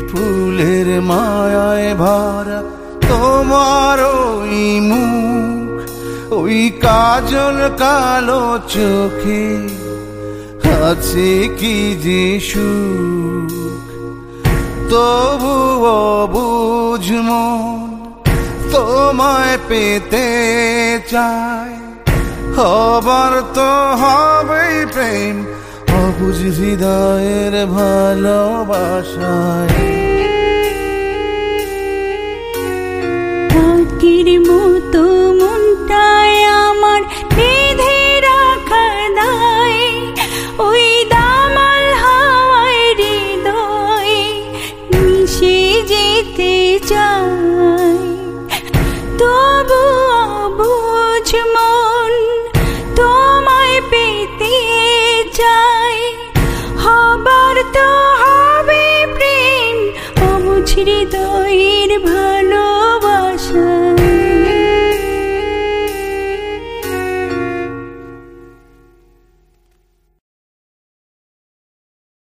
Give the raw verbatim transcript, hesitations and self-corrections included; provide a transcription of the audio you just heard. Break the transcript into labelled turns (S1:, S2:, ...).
S1: ফুলের মায়ায় ভরা তোমার ওই মুখ, ওই কাজল কালো চোখে আছে কি যে সুখ। তবুও বুঝ মন তোমায় পেতে চায়, হবার তো হবেই প্রেম অবুঝ হৃদয়ের ভালোবাসায়।
S2: পাখির মতো মনটায় আমার বেঁধে রাখা দায়, ওই দামাল হাওয়ায় হৃদয় মিশে যেতে চায়। তবু বুঝ মন তোমায় পেতে চায়, হবার তো হবে প্রেম অবুঝ হৃদয়